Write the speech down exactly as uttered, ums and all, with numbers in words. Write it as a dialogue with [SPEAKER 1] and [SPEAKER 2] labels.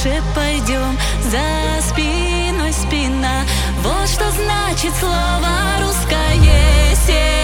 [SPEAKER 1] дальше пойдем, за спиной спина. Вот что значит слово русское сердце.